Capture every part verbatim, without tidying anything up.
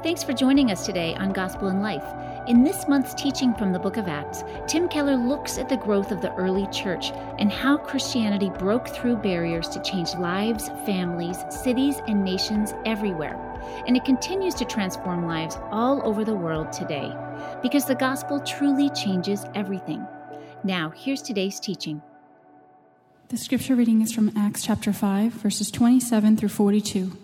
Thanks for joining us today on Gospel in Life. In this month's teaching from the book of Acts, Tim Keller looks at the growth of the early church and how Christianity broke through barriers to change lives, families, cities, and nations everywhere. And it continues to transform lives all over the world today, because the gospel truly changes everything. Now, here's today's teaching. The scripture reading is from Acts chapter five, verses twenty-seven through forty-two.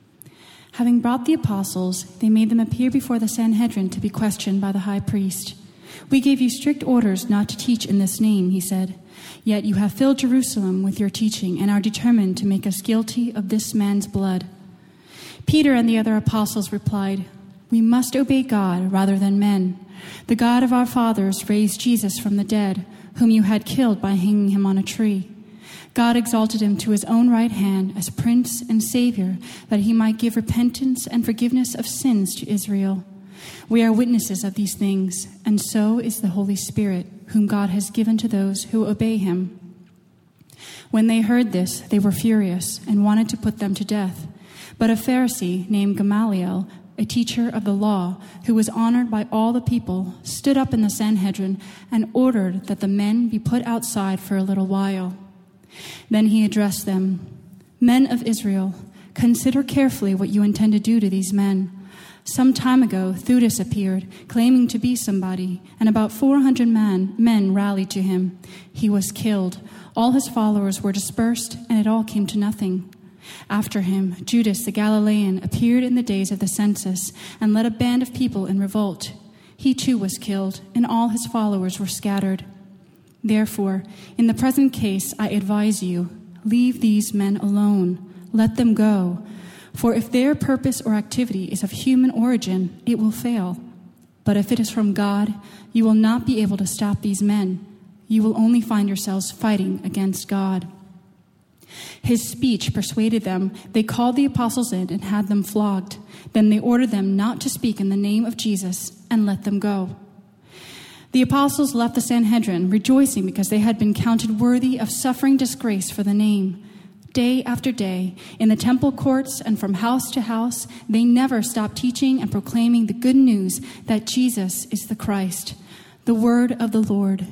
Having brought the apostles, they made them appear before the Sanhedrin to be questioned by the high priest. "We gave you strict orders not to teach in this name," he said. "Yet you have filled Jerusalem with your teaching and are determined to make us guilty of this man's blood." Peter and the other apostles replied, "We must obey God rather than men. The God of our fathers raised Jesus from the dead, whom you had killed by hanging him on a tree. God exalted him to his own right hand as Prince and Savior, that he might give repentance and forgiveness of sins to Israel. We are witnesses of these things, and so is the Holy Spirit, whom God has given to those who obey him." When they heard this, they were furious and wanted to put them to death. But a Pharisee named Gamaliel, a teacher of the law, who was honored by all the people, stood up in the Sanhedrin and ordered that the men be put outside for a little while. Then he addressed them, "Men of Israel, consider carefully what you intend to do to these men. Some time ago, Theudas appeared, claiming to be somebody, and about four hundred man, men rallied to him. He was killed. All his followers were dispersed, and it all came to nothing. After him, Judas the Galilean appeared in the days of the census and led a band of people in revolt. He too was killed, and all his followers were scattered. Therefore, in the present case, I advise you, leave these men alone. Let them go. For if their purpose or activity is of human origin, it will fail. But if it is from God, you will not be able to stop these men. You will only find yourselves fighting against God." His speech persuaded them. They called the apostles in and had them flogged. Then they ordered them not to speak in the name of Jesus and let them go. The apostles left the Sanhedrin, rejoicing because they had been counted worthy of suffering disgrace for the name. Day after day, in the temple courts and from house to house, they never stopped teaching and proclaiming the good news that Jesus is the Christ. The word of the Lord.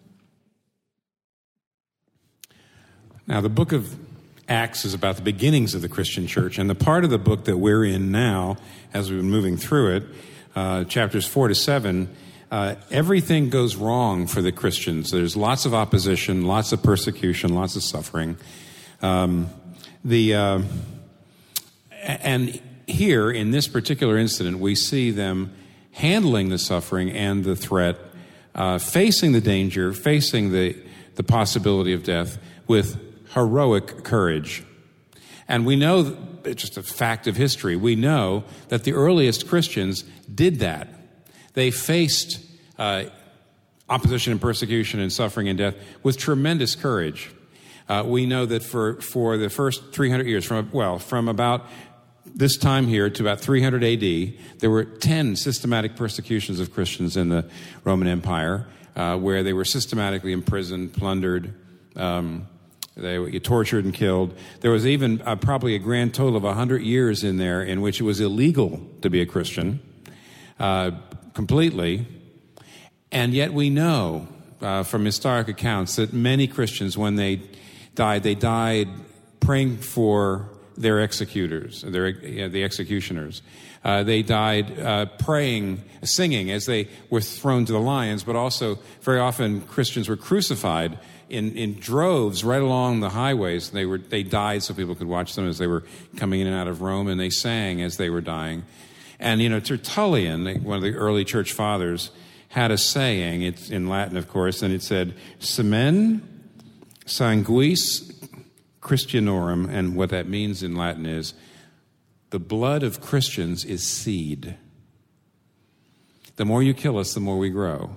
Now, the book of Acts is about the beginnings of the Christian church, and the part of the book that we're in now, as we've been moving through it, uh, chapters four to seven, Uh, everything goes wrong for the Christians. There's lots of opposition, lots of persecution, lots of suffering. Um, the uh, and here, in this particular incident, we see them handling the suffering and the threat, uh, facing the danger, facing the, the possibility of death with heroic courage. And we know, it's just a fact of history, we know that the earliest Christians did that. They faced uh, opposition and persecution and suffering and death with tremendous courage. Uh, we know that for, for the first three hundred years, from well, from about this time here to about three hundred A D, there were ten systematic persecutions of Christians in the Roman Empire, uh, where they were systematically imprisoned, plundered, um, they were tortured and killed. There was even uh, probably a grand total of one hundred years in there in which it was illegal to be a Christian. Uh, completely. And yet we know uh, from historic accounts that many Christians, when they died, they died praying for their executors, their, uh, the executioners. Uh, they died uh, praying, singing as they were thrown to the lions, but also very often Christians were crucified in, in droves right along the highways. They were they died so people could watch them as they were coming in and out of Rome, and they sang as they were dying. And, you know, Tertullian, one of the early church fathers, had a saying, it's in Latin, of course, and it said, Semen sanguis Christianorum, and what that means in Latin is, the blood of Christians is seed. The more you kill us, the more we grow.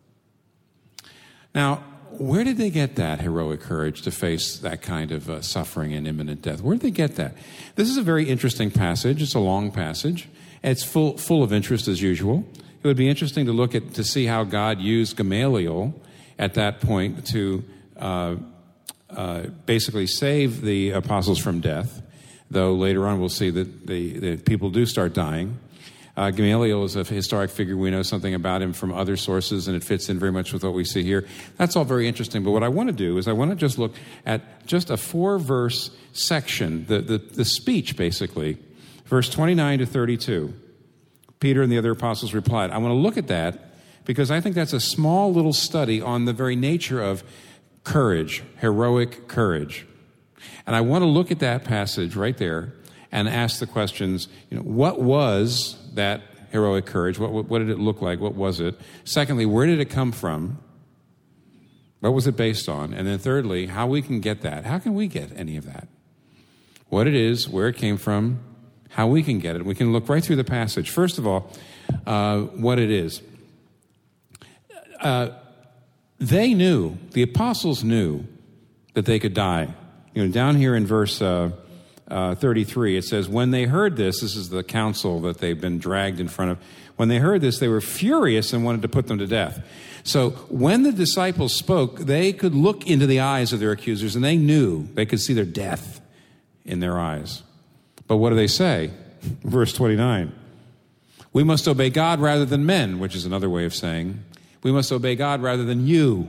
Now, where did they get that heroic courage to face that kind of uh, suffering and imminent death? Where did they get that? This is a very interesting passage. It's a long passage. It's full full of interest as usual. It would be interesting to look at to see how God used Gamaliel at that point to uh, uh, basically save the apostles from death. Though later on we'll see that the, the people do start dying. Uh, Gamaliel is a historic figure. We know something about him from other sources, and it fits in very much with what we see here. That's all very interesting. But what I want to do is I want to just look at just a four-verse section, the, the, the speech, basically, verse twenty-nine to thirty-two. Peter and the other apostles replied. I want to look at that because I think that's a small little study on the very nature of courage, heroic courage. And I want to look at that passage right there and ask the questions, you know, what was that heroic courage? What, what, what did it look like? What was it? Secondly, where did it come from? What was it based on? And then thirdly, how we can get that. How can we get any of that? What it is, where it came from, how we can get it. We can look right through the passage. First of all, uh, what it is. Uh, they knew, the apostles knew that they could die. You know, down here in verse uh, uh, thirty-three, it says, when they heard this, this is the council that they've been dragged in front of. When they heard this, they were furious and wanted to put them to death. So when the disciples spoke, they could look into the eyes of their accusers, and they knew, they could see their death in their eyes. But what do they say? Verse twenty-nine, we must obey God rather than men, which is another way of saying, we must obey God rather than you.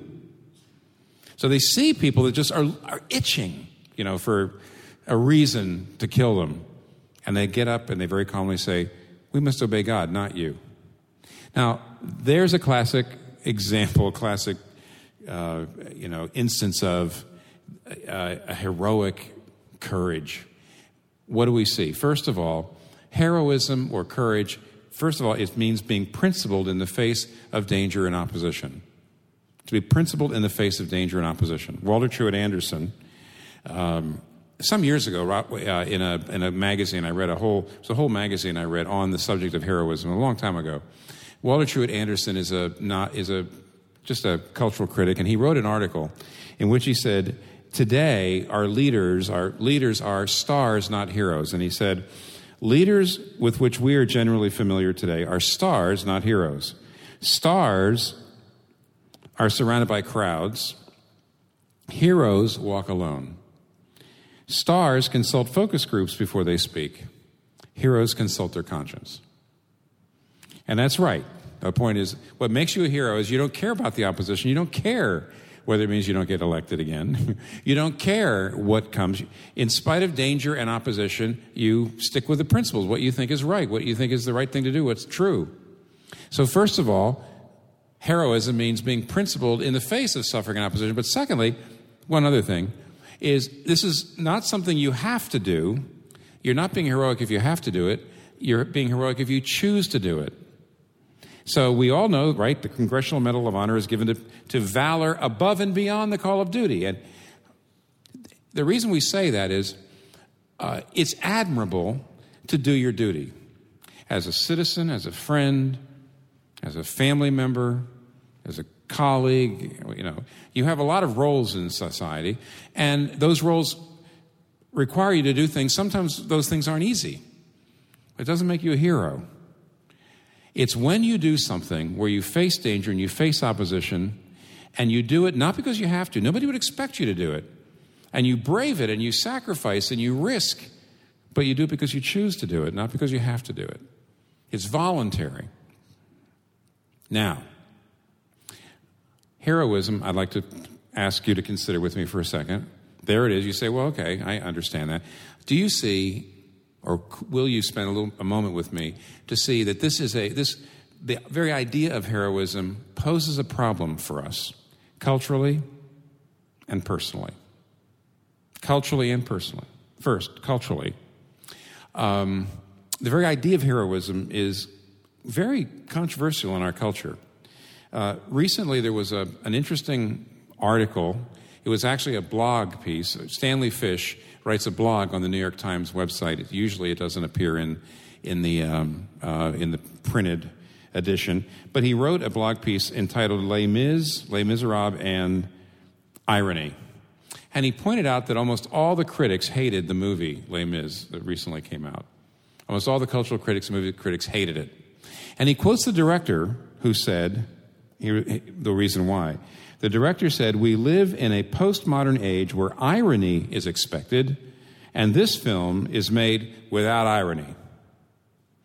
So they see people that just are, are itching, you know, for a reason to kill them. And they get up and they very calmly say, we must obey God, not you. Now, there's a classic example, a classic, uh, you know, instance of uh, a heroic courage. What do we see? First of all, heroism or courage, first of all, it means being principled in the face of danger and opposition. To be principled in the face of danger and opposition. Walter Truett Anderson, um, some years ago, uh, in a in a magazine, I read a whole, it was a whole magazine I read on the subject of heroism a long time ago. Walter Truett Anderson is a not is a just a cultural critic, and he wrote an article in which he said, today our leaders our leaders are stars, not heroes. And he said, leaders with which we are generally familiar today are stars, not heroes. Stars are surrounded by crowds. Heroes walk alone. Stars consult focus groups before they speak. Heroes consult their conscience. And that's right. The point is, what makes you a hero is you don't care about the opposition. You don't care whether it means you don't get elected again. You don't care what comes. In spite of danger and opposition, you stick with the principles, what you think is right, what you think is the right thing to do, what's true. So first of all, heroism means being principled in the face of suffering and opposition. But secondly, one other thing is this is not something you have to do. You're not being heroic if you have to do it. You're being heroic if you choose to do it. So we all know, right, the Congressional Medal of Honor is given to, to valor above and beyond the call of duty. And the reason we say that is uh, it's admirable to do your duty as a citizen, as a friend, as a family member, as a colleague. You know, you have a lot of roles in society, and those roles require you to do things. Sometimes those things aren't easy. It doesn't make you a hero. It's when you do something where you face danger and you face opposition, and you do it not because you have to. Nobody would expect you to do it. And you brave it, and you sacrifice, and you risk, but you do it because you choose to do it, not because you have to do it. It's voluntary. Now, heroism, I'd like to ask you to consider with me for a second. There it is. You say, well, okay, I understand that. Do you see, or will you spend a little a moment with me to see that this is a this the very idea of heroism poses a problem for us, culturally and personally. Culturally and personally. First, culturally, um, the very idea of heroism is very controversial in our culture. Uh, recently, there was a, an interesting article. It was actually a blog piece. Stanley Fish writes a blog on the New York Times website. It, usually, it doesn't appear in in the um, uh, in the printed edition, but he wrote a blog piece entitled "Les Mis, Les Miserables, and Irony," and he pointed out that almost all the critics hated the movie Les Mis that recently came out. Almost all the cultural critics, movie critics, hated it. And he quotes the director who said, here, the reason why. The director said, "We live in a postmodern age where irony is expected, and this film is made without irony."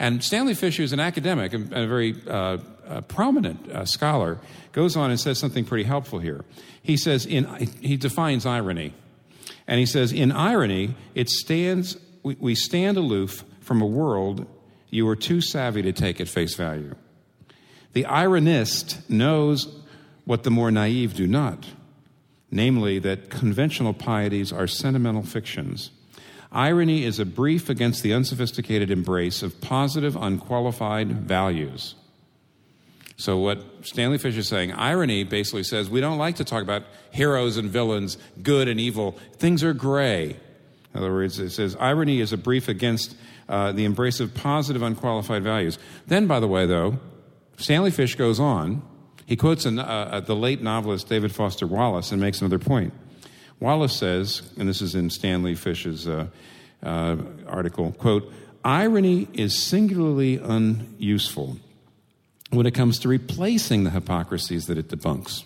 And Stanley Fish, who's an academic and a very uh, a prominent uh, scholar, goes on and says something pretty helpful here. He says, in, he defines irony. And he says, in irony, it stands, we, we stand aloof from a world you are too savvy to take at face value. The ironist knows what the more naive do not, namely that conventional pieties are sentimental fictions. Irony is a brief against the unsophisticated embrace of positive, unqualified values. So what Stanley Fish is saying, irony basically says we don't like to talk about heroes and villains, good and evil. Things are gray. In other words, it says irony is a brief against uh, the embrace of positive, unqualified values. Then, by the way, though, Stanley Fish goes on. He quotes an, uh, the late novelist David Foster Wallace and makes another point. Wallace says, and this is in Stanley Fish's uh, uh, article, quote, irony is singularly unuseful when it comes to replacing the hypocrisies that it debunks.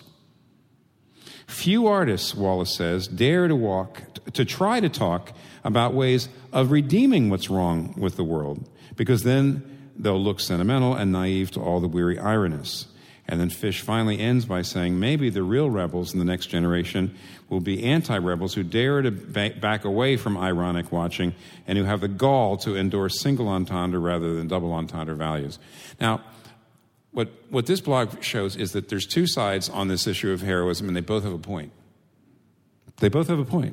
Few artists, Wallace says, dare to walk, to try to talk about ways of redeeming what's wrong with the world, because then they'll look sentimental and naive to all the weary ironists. And then Fish finally ends by saying maybe the real rebels in the next generation will be anti-rebels who dare to ba- back away from ironic watching and who have the gall to endorse single entendre rather than double entendre values. Now, what, what this blog shows is that there's two sides on this issue of heroism, and they both have a point. They both have a point.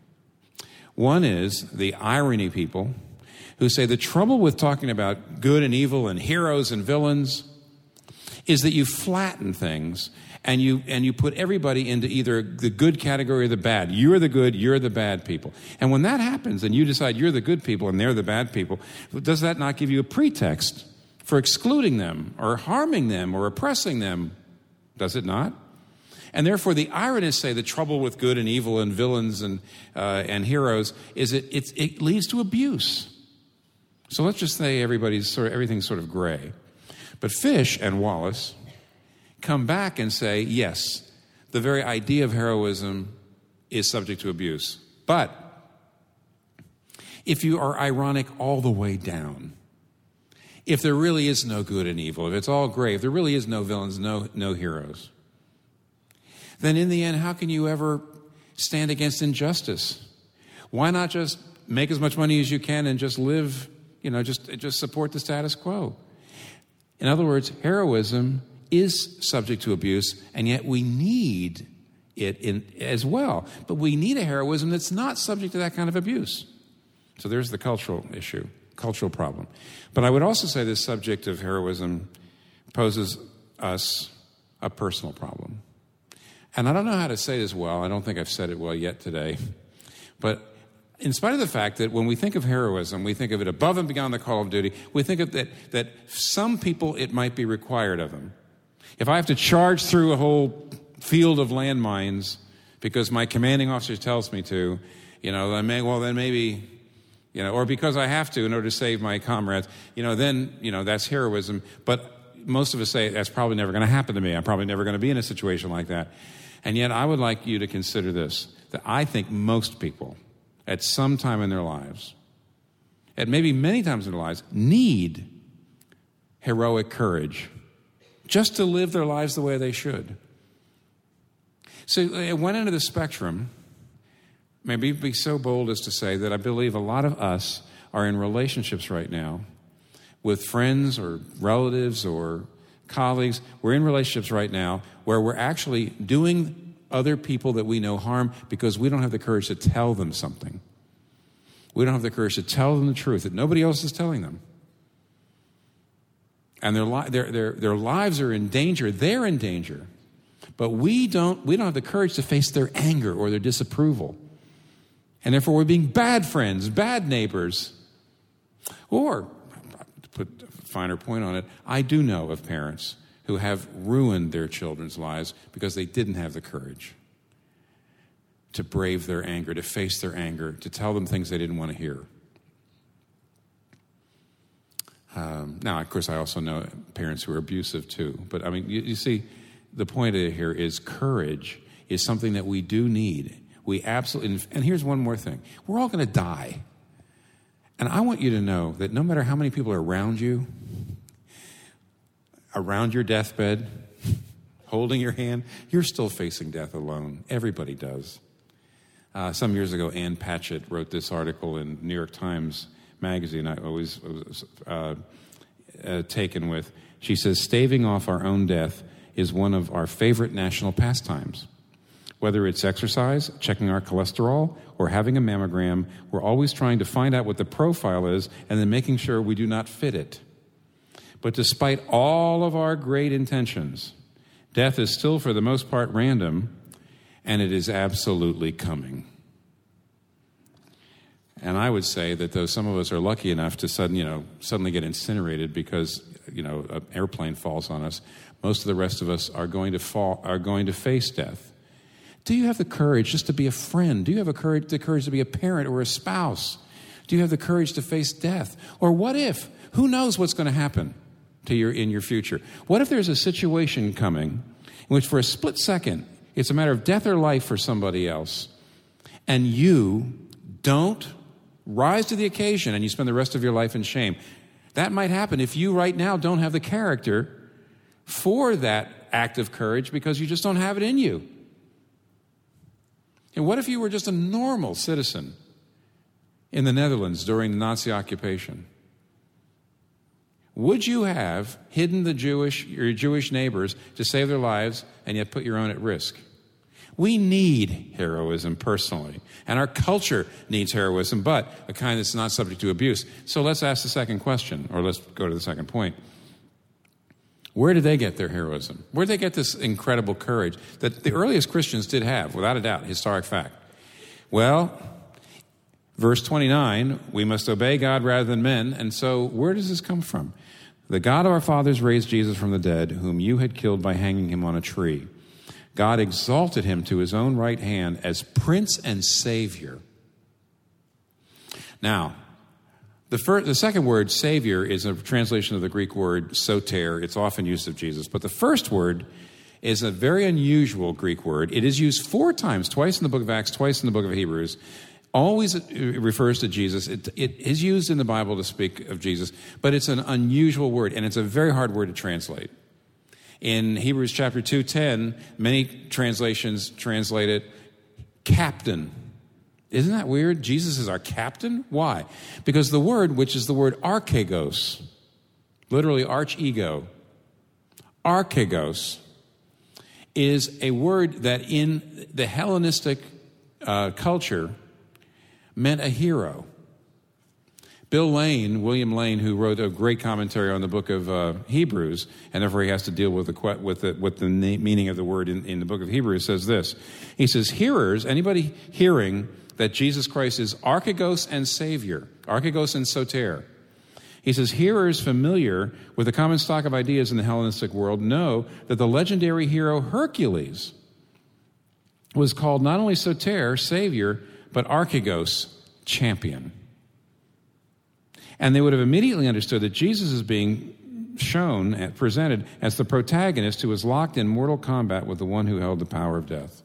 One is the irony people who say the trouble with talking about good and evil and heroes and villains is that you flatten things and you and you put everybody into either the good category or the bad. You're the good, you're the bad people. And when that happens and you decide you're the good people and they're the bad people, does that not give you a pretext for excluding them or harming them or oppressing them? Does it not? And therefore the ironists say the trouble with good and evil and villains and uh, and heroes is it it's, it leads to abuse. So let's just say everybody's sort of, everything's sort of gray. But Fish and Wallace come back and say, yes, the very idea of heroism is subject to abuse. But if you are ironic all the way down, if there really is no good and evil, if it's all gray, if there really is no villains, no, no heroes, then in the end, how can you ever stand against injustice? Why not just make as much money as you can and just live, you know, just, just support the status quo? In other words, heroism is subject to abuse, and yet we need it in, as well. But we need a heroism that's not subject to that kind of abuse. So there's the cultural issue, cultural problem. But I would also say this subject of heroism poses us a personal problem. And I don't know how to say this well. I don't think I've said it well yet today. But in spite of the fact that when we think of heroism, we think of it above and beyond the call of duty, we think of that, that some people it might be required of them. If I have to charge through a whole field of landmines because my commanding officer tells me to, you know, then may, well, then maybe, you know, or because I have to in order to save my comrades, you know, then, you know, that's heroism. But most of us say that's probably never going to happen to me. I'm probably never going to be in a situation like that. And yet I would like you to consider this, that I think most people at some time in their lives, and maybe many times in their lives, need heroic courage just to live their lives the way they should. So at one end of the spectrum, maybe be so bold as to say that I believe a lot of us are in relationships right now with friends or relatives or colleagues. We're in relationships right now where we're actually doing other people that we know harm because we don't have the courage to tell them something. We don't have the courage to tell them the truth that nobody else is telling them. And their, li- their, their, their lives are in danger. They're in danger. But we don't, we don't have the courage to face their anger or their disapproval. And therefore we're being bad friends, bad neighbors. Or, to put a finer point on it, I do know of parents who have ruined their children's lives because they didn't have the courage to brave their anger, to face their anger, to tell them things they didn't want to hear. Um, now, of course, I also know parents who are abusive too. But, I mean, you, you see, the point here is courage is something that we do need. We absolutely, and here's one more thing. We're all going to die. And I want you to know that no matter how many people are around you, around your deathbed, holding your hand, you're still facing death alone. Everybody does. Uh, some years ago, Ann Patchett wrote this article in New York Times Magazine I always was uh, uh, taken with. She says, staving off our own death is one of our favorite national pastimes. Whether it's exercise, checking our cholesterol, or having a mammogram, we're always trying to find out what the profile is and then making sure we do not fit it. But despite all of our great intentions, death is still for the most part random, and it is absolutely coming. And I would say that though some of us are lucky enough to sudden, you know, suddenly get incinerated because, you know, an airplane falls on us, most of the rest of us are going to fall, are going to face death. Do you have the courage just to be a friend? Do you have a courage, the courage to be a parent or a spouse? Do you have the courage to face death? Or what if? Who knows what's going to happen to your in your future? What if there's a situation coming in which for a split second it's a matter of death or life for somebody else, and you don't rise to the occasion and you spend the rest of your life in shame? That might happen if you right now don't have the character for that act of courage because you just don't have it in you. And what if you were just a normal citizen in the Netherlands during the Nazi occupation? Would you have hidden the Jewish, your Jewish neighbors to save their lives and yet put your own at risk? We need heroism personally, and our culture needs heroism, but a kind that's not subject to abuse. So let's ask the second question, or let's go to the second point. Where did they get their heroism? Where did they get this incredible courage that the earliest Christians did have, without a doubt, historic fact? Well, verse twenty-nine, we must obey God rather than men. And so where does this come from? The God of our fathers raised Jesus from the dead, whom you had killed by hanging him on a tree. God exalted him to his own right hand as Prince and Savior. Now, The, first, the second word, Savior, is a translation of the Greek word soter. It's often used of Jesus. But the first word is a very unusual Greek word. It is used four times, twice in the book of Acts, twice in the book of Hebrews. Always it refers to Jesus. It, it is used in the Bible to speak of Jesus, but it's an unusual word, and it's a very hard word to translate. In Hebrews chapter two ten, many translations translate it captain. Isn't that weird? Jesus is our captain? Why? Because the word, which is the word archegos, literally arch-ego, archegos, is a word that in the Hellenistic uh, culture meant a hero. Bill Lane, William Lane, who wrote a great commentary on the book of uh, Hebrews, and therefore he has to deal with the with the, with the meaning of the word in, in the book of Hebrews, says this. He says, hearers, anybody hearing that Jesus Christ is archegos and Savior, archegos and soter. He says, hearers familiar with the common stock of ideas in the Hellenistic world know that the legendary hero Hercules was called not only soter, Savior, but archegos, champion. And they would have immediately understood that Jesus is being shown and presented as the protagonist who was locked in mortal combat with the one who held the power of death.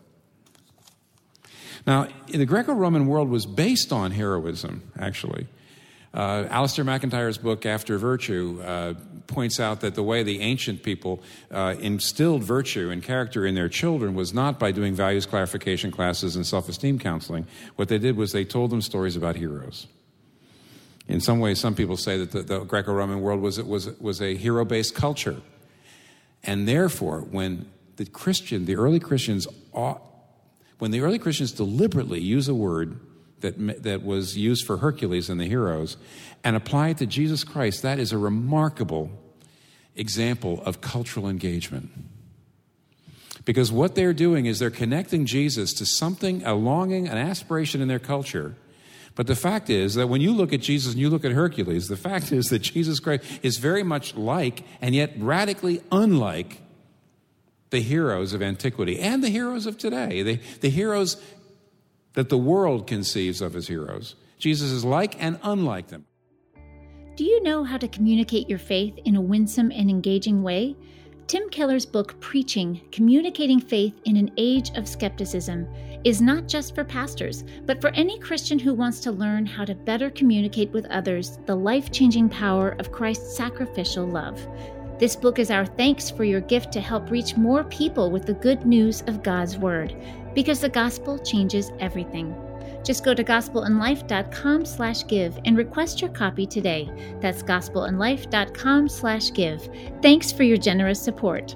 Now, the Greco-Roman world was based on heroism, actually. Uh, Alistair McIntyre's book, After Virtue, uh, points out that the way the ancient people uh, instilled virtue and character in their children was not by doing values clarification classes and self-esteem counseling. What they did was they told them stories about heroes. In some ways, some people say that the, the Greco-Roman world was, was, was a hero-based culture. And therefore, when the Christian, the early Christians, when the early Christians deliberately use a word that, that was used for Hercules and the heroes and apply it to Jesus Christ, that is a remarkable example of cultural engagement. Because what they're doing is they're connecting Jesus to something, a longing, an aspiration in their culture. But the fact is that when you look at Jesus and you look at Hercules, the fact is that Jesus Christ is very much like and yet radically unlike the heroes of antiquity and the heroes of today, the, the heroes that the world conceives of as heroes. Jesus is like and unlike them. Do you know how to communicate your faith in a winsome and engaging way? Tim Keller's book, Preaching, Communicating Faith in an Age of Skepticism, is not just for pastors, but for any Christian who wants to learn how to better communicate with others the life-changing power of Christ's sacrificial love. This book is our thanks for your gift to help reach more people with the good news of God's Word, because the gospel changes everything. Just go to gospelandlife.com slash give and request your copy today. That's gospelandlife.com slash give. Thanks for your generous support.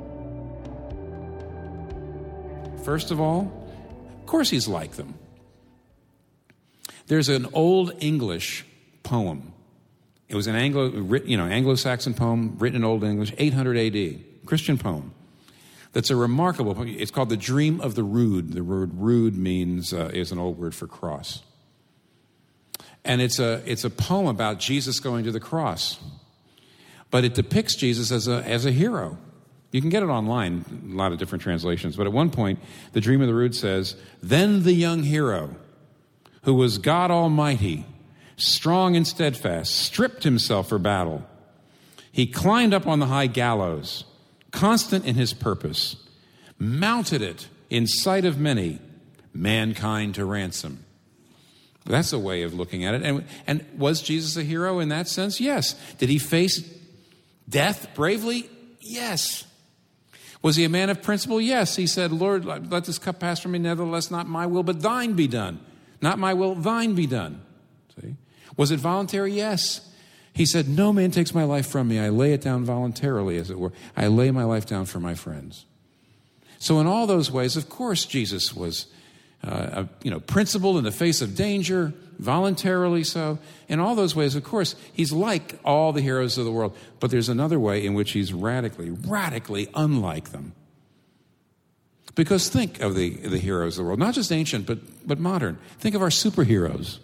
First of all, of course he's like them. There's an old English poem. It was an Anglo, you know, Anglo-Saxon poem written in Old English, eight hundred A D, Christian poem. That's a remarkable poem. It's called The Dream of the Rood. The word rood means, uh, is an old word for cross. And it's a, it's a poem about Jesus going to the cross. But it depicts Jesus as a, as a hero. You can get it online, a lot of different translations. But at one point, The Dream of the Rood says, "Then the young hero, who was God Almighty, strong and steadfast, stripped himself for battle. He climbed up on the high gallows, constant in his purpose, mounted it in sight of many, mankind to ransom." That's a way of looking at it. And, and was Jesus a hero in that sense? Yes. Did he face death bravely? Yes. Was he a man of principle? Yes. He said, "Lord, let this cup pass from me, nevertheless not my will, but thine be done. Not my will, thine be done." See? Was it voluntary? Yes. He said, "No man takes my life from me. I lay it down voluntarily, as it were. I lay my life down for my friends." So in all those ways, of course, Jesus was, uh, a, you know, principled in the face of danger, voluntarily so. In all those ways, of course, he's like all the heroes of the world. But there's another way in which he's radically, radically unlike them. Because think of the, the heroes of the world, not just ancient, but, but modern. Think of our superheroes.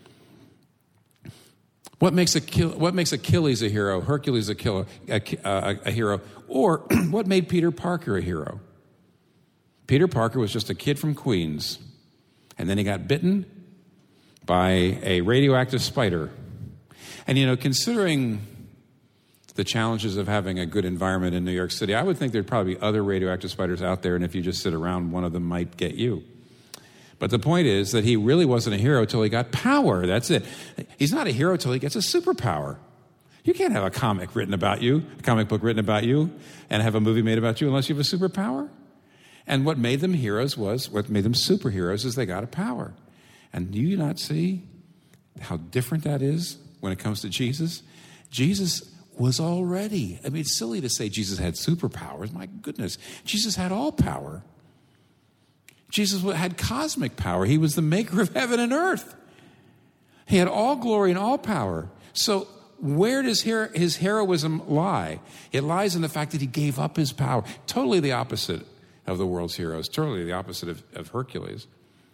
What makes, Achille, what makes Achilles a hero, Hercules a, killer, a, a, a hero, or what made Peter Parker a hero? Peter Parker was just a kid from Queens, and then he got bitten by a radioactive spider. And, you know, considering the challenges of having a good environment in New York City, I would think there'd probably be other radioactive spiders out there, and if you just sit around, one of them might get you. But the point is that he really wasn't a hero till he got power. That's it. He's not a hero till he gets a superpower. You can't have a comic written about you, a comic book written about you, and have a movie made about you unless you have a superpower. And what made them heroes was, what made them superheroes is they got a power. And do you not see how different that is when it comes to Jesus? Jesus was already, I mean, it's silly to say Jesus had superpowers. My goodness, Jesus had all power. Jesus had cosmic power. He was the maker of heaven and earth. He had all glory and all power. So where does his heroism lie? It lies in the fact that he gave up his power. Totally the opposite of the world's heroes. Totally the opposite of, of Hercules.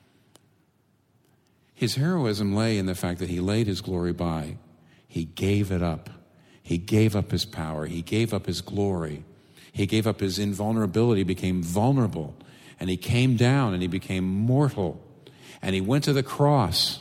His heroism lay in the fact that he laid his glory by. He gave it up. He gave up his power. He gave up his glory. He gave up his invulnerability, became vulnerable. And he came down and he became mortal. And he went to the cross.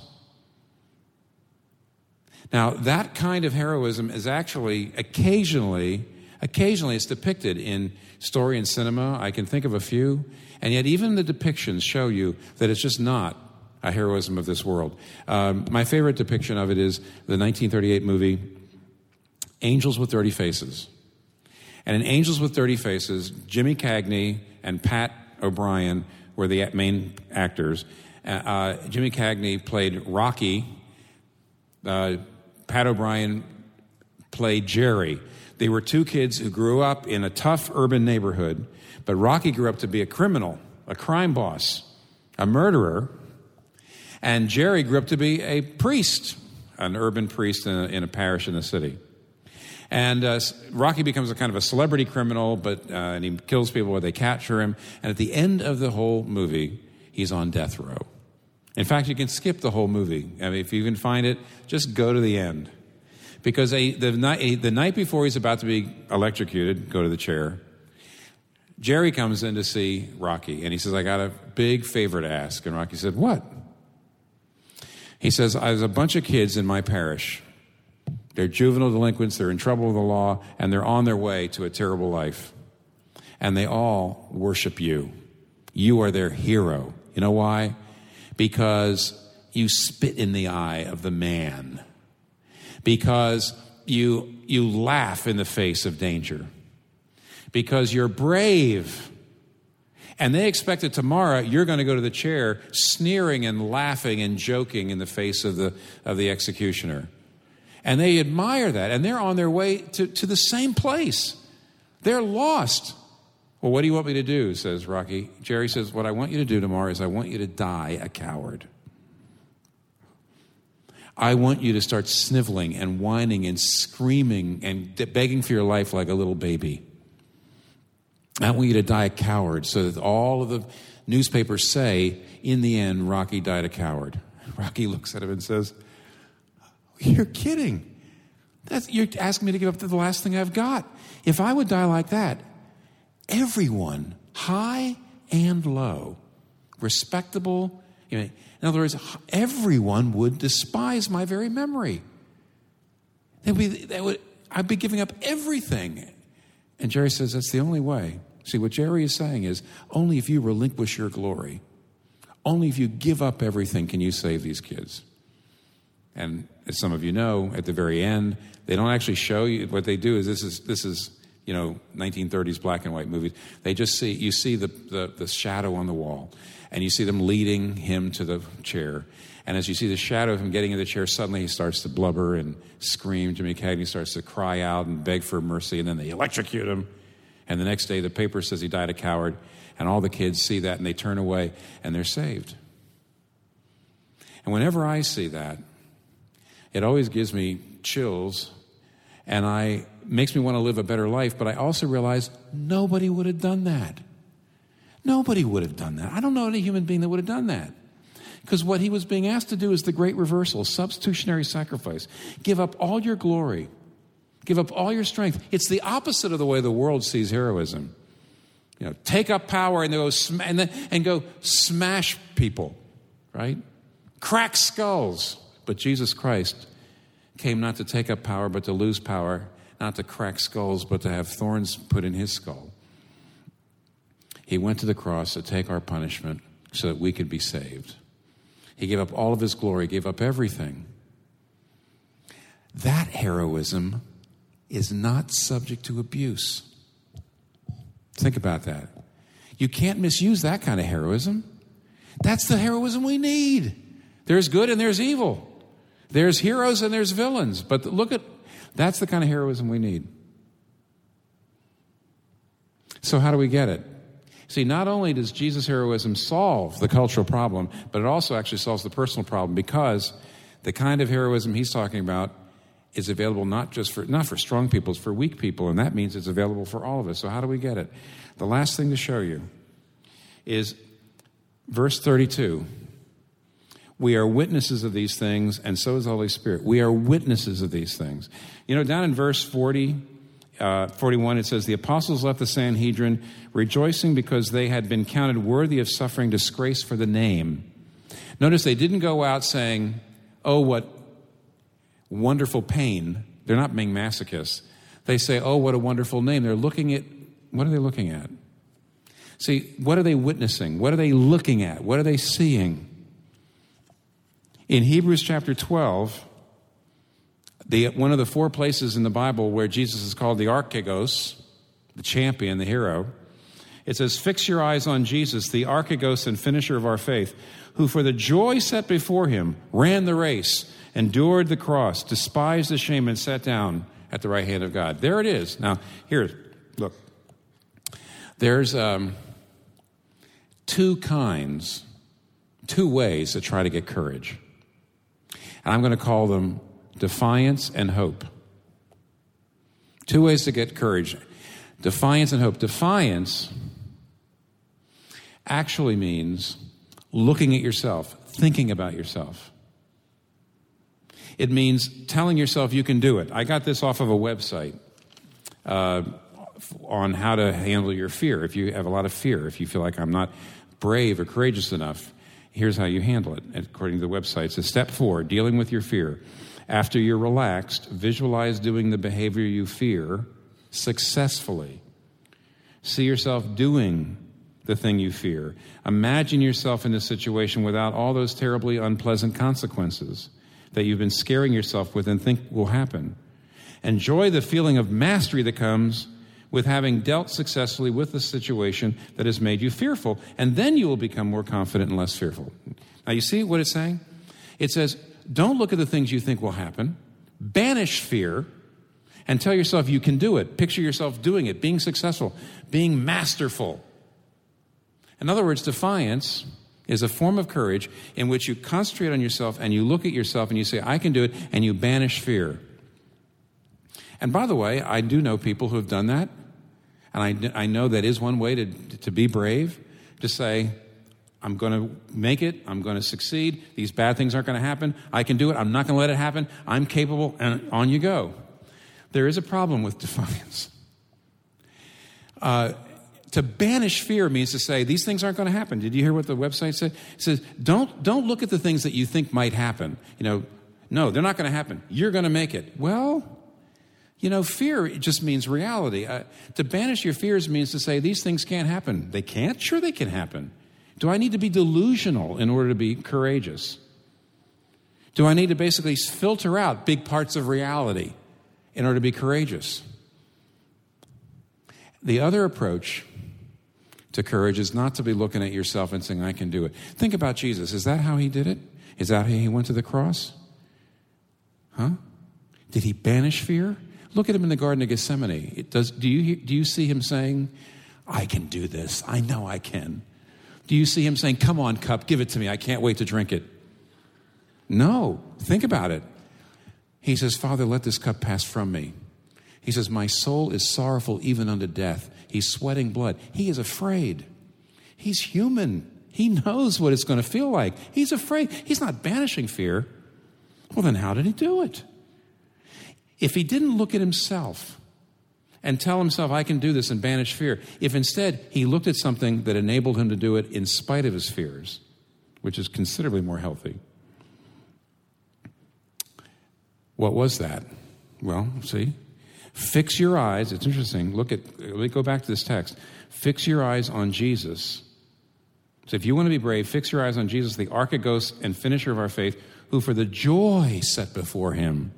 Now, that kind of heroism is actually occasionally, occasionally it's depicted in story and cinema. I can think of a few. And yet even the depictions show you that it's just not a heroism of this world. Um, my favorite depiction of it is the nineteen thirty-eight movie Angels with Dirty Faces. And in Angels with Dirty Faces, Jimmy Cagney and Pat O'Brien were the main actors. Uh, Jimmy Cagney played Rocky. Uh, Pat O'Brien played Jerry. They were two kids who grew up in a tough urban neighborhood, but Rocky grew up to be a criminal, a crime boss, a murderer, and Jerry grew up to be a priest, an urban priest in a, in a parish in the city. And uh, Rocky becomes a kind of a celebrity criminal, but uh, and he kills people where they capture him. And at the end of the whole movie, he's on death row. In fact, you can skip the whole movie. I mean, if you can find it, just go to the end. Because a, the, night, a, the night before he's about to be electrocuted, go to the chair, Jerry comes in to see Rocky. And he says, "I got a big favor to ask." And Rocky said, "What?" He says, "There's a bunch of kids in my parish. They're juvenile delinquents, they're in trouble with the law, and they're on their way to a terrible life. and they all worship you. You are their hero. You know why? Because you spit in the eye of the man. Because you, you laugh in the face of danger. Because you're brave. And they expect that tomorrow you're going to go to the chair sneering and laughing and joking in the face of the, of the executioner. And they admire that. And they're on their way to, to the same place. They're lost. Well, what do you want me to do, says Rocky. Jerry says, what I want you to do tomorrow is I want you to die a coward. I want you to start sniveling and whining and screaming and begging for your life like a little baby. I want you to die a coward so that all of the newspapers say, in the end, Rocky died a coward. Rocky looks at him and says, you're kidding. That's, you're asking me to give up the last thing I've got. If I would die like that, everyone, high and low, respectable, you know, in other words, everyone would despise my very memory. They would be, they would, I'd be giving up everything. And Jerry says, that's the only way. See, what Jerry is saying is, only if you relinquish your glory, only if you give up everything can you save these kids. And as some of you know, at the very end, they don't actually show you. What they do is, this is, this is, you know, nineteen thirties black and white movies. They just see, you see the, the, the shadow on the wall, and you see them leading him to the chair. And as you see the shadow of him getting in the chair, suddenly he starts to blubber and scream. Jimmy Cagney starts to cry out and beg for mercy, and then they electrocute him. And the next day, the paper says he died a coward, and all the kids see that, and they turn away, and they're saved. And whenever I see that, it always gives me chills, and I makes me want to live a better life, but I also realize nobody would have done that. Nobody would have done that. I don't know any human being that would have done that. Because what he was being asked to do is the great reversal, substitutionary sacrifice. Give up all your glory. Give up all your strength. It's the opposite of the way the world sees heroism. You know, take up power and go sm- and, then, and go smash people, right? Crack skulls. But Jesus Christ came not to take up power, but to lose power, not to crack skulls, but to have thorns put in his skull. He went to the cross to take our punishment so that we could be saved. He gave up all of his glory, gave up everything. That heroism is not subject to abuse. Think about that. You can't misuse that kind of heroism. That's the heroism we need. There's good and there's evil. There's heroes and there's villains. But look at, that's the kind of heroism we need. So how do we get it? See, not only does Jesus' heroism solve the cultural problem, but it also actually solves the personal problem, because the kind of heroism he's talking about is available not just for, not for strong people, it's for weak people, and that means it's available for all of us. So how do we get it? The last thing to show you is verse thirty-two. We are witnesses of these things, and so is the Holy Spirit. We are witnesses of these things. You know, down in verse forty, uh, forty-one, it says, the apostles left the Sanhedrin, rejoicing because they had been counted worthy of suffering disgrace for the name. Notice they didn't go out saying, oh, what wonderful pain. They're not being masochists. They say, oh, what a wonderful name. They're looking at, what are they looking at? See, what are they witnessing? What are they looking at? What are they seeing? In Hebrews chapter twelve, the, one of the four places in the Bible where Jesus is called the archegos, the champion, the hero, it says, fix your eyes on Jesus, the archegos and finisher of our faith, who for the joy set before him ran the race, endured the cross, despised the shame, and sat down at the right hand of God. There it is. Now, here, look. There's um, two kinds, two ways to try to get courage. And I'm going to call them defiance and hope. Two ways to get courage. Defiance and hope. Defiance actually means looking at yourself, thinking about yourself. It means telling yourself you can do it. I got this off of a website uh, on how to handle your fear. If you have a lot of fear, if you feel like I'm not brave or courageous enough, here's how you handle it. According to the website, it says, step four, dealing with your fear. After you're relaxed, visualize doing the behavior you fear successfully. See yourself doing the thing you fear. Imagine yourself in this situation without all those terribly unpleasant consequences that you've been scaring yourself with and think will happen. Enjoy the feeling of mastery that comes with having dealt successfully with the situation that has made you fearful, and then you will become more confident and less fearful. Now, you see what it's saying? It says, don't look at the things you think will happen. Banish fear and tell yourself you can do it. Picture yourself doing it, being successful, being masterful. In other words, defiance is a form of courage in which you concentrate on yourself and you look at yourself and you say, I can do it, and you banish fear. And by the way, I do know people who have done that. And I, I know that is one way to, to be brave, to say, I'm going to make it. I'm going to succeed. These bad things aren't going to happen. I can do it. I'm not going to let it happen. I'm capable, and on you go. There is a problem with defiance. Uh, to banish fear means to say, these things aren't going to happen. Did you hear what the website said? It says, don't, don't look at the things that you think might happen. You know, no, they're not going to happen. You're going to make it. Well, you know, fear just means reality. Uh, to banish your fears means to say, these things can't happen. They can't? Sure they can happen. Do I need to be delusional in order to be courageous? Do I need to basically filter out big parts of reality in order to be courageous? The other approach to courage is not to be looking at yourself and saying, I can do it. Think about Jesus. Is that how he did it? Is that how he went to the cross? Huh? Did he banish fear? Look at him in the Garden of Gethsemane. It does, do you, do you see him saying, I can do this. I know I can. Do you see him saying, come on, cup, give it to me. I can't wait to drink it. No. Think about it. He says, Father, let this cup pass from me. He says, my soul is sorrowful even unto death. He's sweating blood. He is afraid. He's human. He knows what it's going to feel like. He's afraid. He's not banishing fear. Well, then how did he do it? If he didn't look at himself and tell himself, I can do this, and banish fear, if instead he looked at something that enabled him to do it in spite of his fears, which is considerably more healthy. What was that? Well, see, fix your eyes. It's interesting. Look at, let me go back to this text. Fix your eyes on Jesus. So if you want to be brave, fix your eyes on Jesus, the archegos and finisher of our faith, who for the joy set before him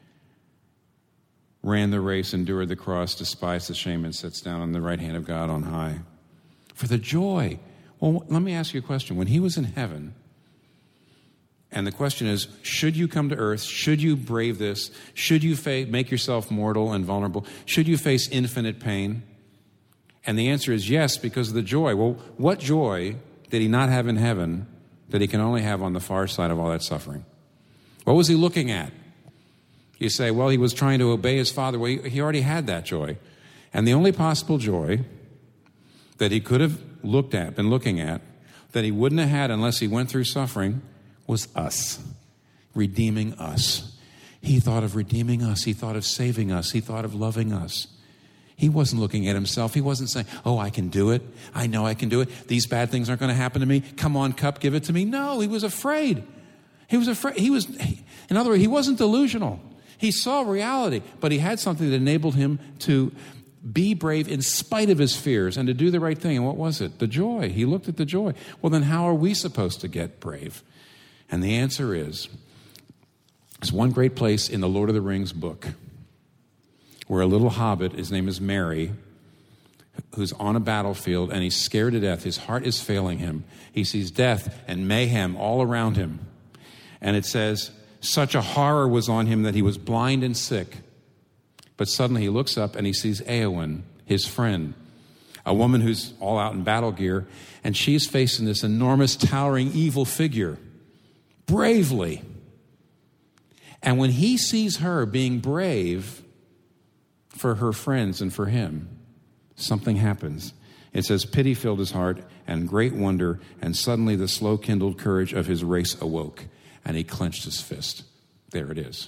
ran the race, endured the cross, despised the shame, and sits down on the right hand of God on high. For the joy. Well, let me ask you a question. When he was in heaven, and the question is, should you come to earth? Should you brave this? Should you fa- make yourself mortal and vulnerable? Should you face infinite pain? And the answer is yes, because of the joy. Well, what joy did he not have in heaven that he can only have on the far side of all that suffering? What was he looking at? You say, well, he was trying to obey his Father. Well, he, he already had that joy. And the only possible joy that he could have looked at, been looking at, that he wouldn't have had unless he went through suffering, was us, redeeming us. He thought of redeeming us. He thought of saving us. He thought of loving us. He wasn't looking at himself. He wasn't saying, oh, I can do it. I know I can do it. These bad things aren't going to happen to me. Come on, cup, give it to me. No, he was afraid. He was afraid. He was, in other words, he wasn't delusional. He saw reality, but he had something that enabled him to be brave in spite of his fears and to do the right thing. And what was it? The joy. He looked at the joy. Well, then how are we supposed to get brave? And the answer is, there's one great place in the Lord of the Rings book where a little hobbit, his name is Merry, who's on a battlefield and he's scared to death. His heart is failing him. He sees death and mayhem all around him. And it says, such a horror was on him that he was blind and sick. But suddenly he looks up and he sees Eowyn, his friend, a woman who's all out in battle gear, and she's facing this enormous, towering, evil figure, bravely. And when he sees her being brave for her friends and for him, something happens. It says, pity filled his heart and great wonder, and suddenly the slow-kindled courage of his race awoke. And he clenched his fist. There it is.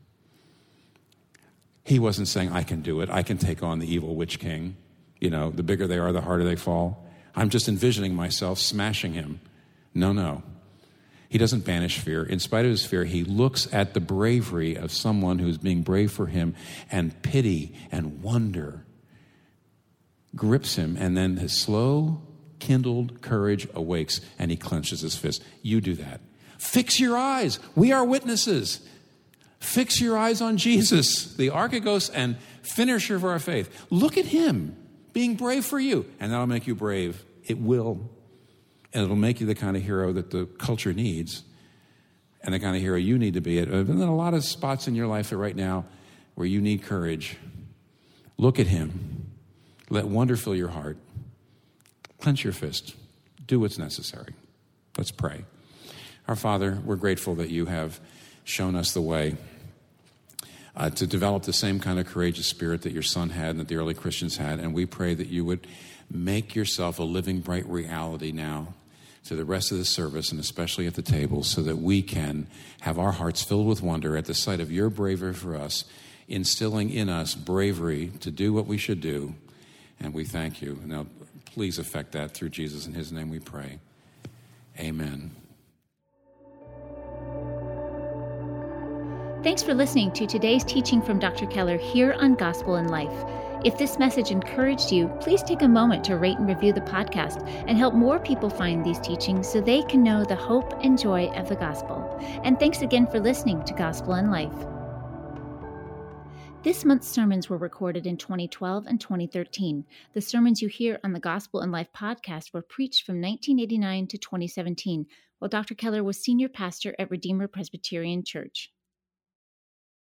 He wasn't saying, I can do it. I can take on the evil witch king. You know, the bigger they are, the harder they fall. I'm just envisioning myself smashing him. No, no. He doesn't banish fear. In spite of his fear, he looks at the bravery of someone who's being brave for him, and pity and wonder grips him, and then his slow, kindled courage awakes, and he clenches his fist. You do that. Fix your eyes. We are witnesses. Fix your eyes on Jesus, the archegos and finisher of our faith. Look at him being brave for you, and that'll make you brave. It will. And it'll make you the kind of hero that the culture needs and the kind of hero you need to be. And then a lot of spots in your life right now where you need courage. Look at him. Let wonder fill your heart. Clench your fist. Do what's necessary. Let's pray. Our Father, we're grateful that you have shown us the way uh, to develop the same kind of courageous spirit that your son had and that the early Christians had. And we pray that you would make yourself a living, bright reality now to the rest of the service, and especially at the table, so that we can have our hearts filled with wonder at the sight of your bravery for us, instilling in us bravery to do what we should do. And we thank you. Now, please effect that through Jesus. In his name we pray. Amen. Thanks for listening to today's teaching from Doctor Keller here on Gospel in Life. If this message encouraged you, please take a moment to rate and review the podcast and help more people find these teachings so they can know the hope and joy of the gospel. And thanks again for listening to Gospel in Life. This month's sermons were recorded in twenty twelve and twenty thirteen. The sermons you hear on the Gospel in Life podcast were preached from nineteen eighty-nine to twenty seventeen, while Doctor Keller was senior pastor at Redeemer Presbyterian Church.